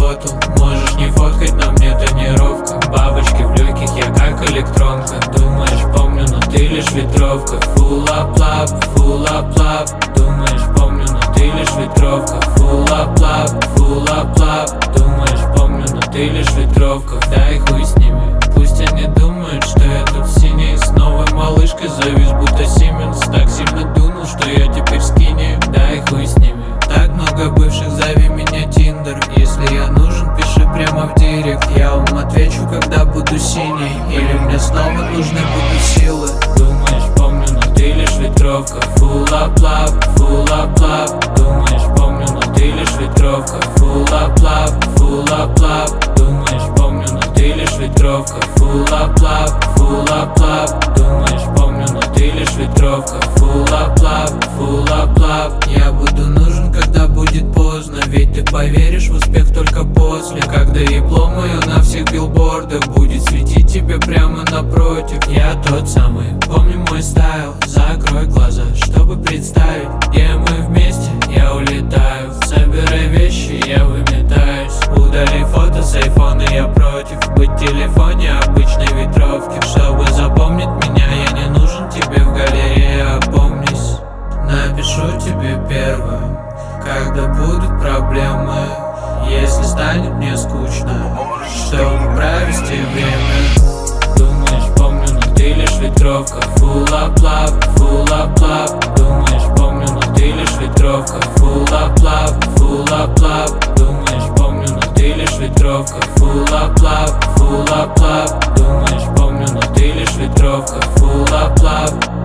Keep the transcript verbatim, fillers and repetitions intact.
сработал. Можешь не фоткать, на мне тонировка. Бабочки в легких, я как электронка. Думаешь, помню, но ты лишь ветровка. Full up lap, full up lap. Думаешь, помню, но ты лишь ветровка. Full up lap, full up lap. Думаешь, помню, но ты лишь ветровка. Дай хуй с ними, пусть они думают, что я тут синий. С новой малышкой завис, будто Сименс. Так сильно дунул, что я теперь скини. Дай хуй с ними. Так много бывших, зови меня Тиндер. Если я нужен, пиши прямо в директ. Я вам отвечу, когда буду синий. Или мне снова нужны будут силы. Думаешь, помню, но ты лишь ветровка. Full up lap, full up lap. Думаешь, помню, но ты лишь ветровка. Full up lap, full up lap. Думаешь, помню, но ты лишь ветровка. Full up lap, full up lap. Думаешь, помню, но ты лишь ветровка. Full up lap, full up lap. Я буду нужен, когда будет поздно. Ведь ты поверишь в успех только после. Когда ебло мое на всех билбордах будет светить тебе прямо напротив. Я тот самый, помни мой стайл. Закрой глаза, чтобы представить, где мы вместе, я улетаю. Собирай вещи, я выметаюсь. Удали фото с айфона, я против быть в телефоне обычной ветровки. Чтобы запомнить меня, я не нужен тебе в галерее, опомнись. Напишу тебе первым, когда будут проблемы. Если станет мне скучно, чтобы провести время. Думаешь, помню, но ты лишь ветровка. Full up lap, full up lap. Думаешь, помню, но ты лишь ветровка. Full up lap, full up lap. Думаешь, помню, но ты лишь ветровка. Full up lap, full up lap. Думаешь, помню, но ты лишь ветровка. Full up lap.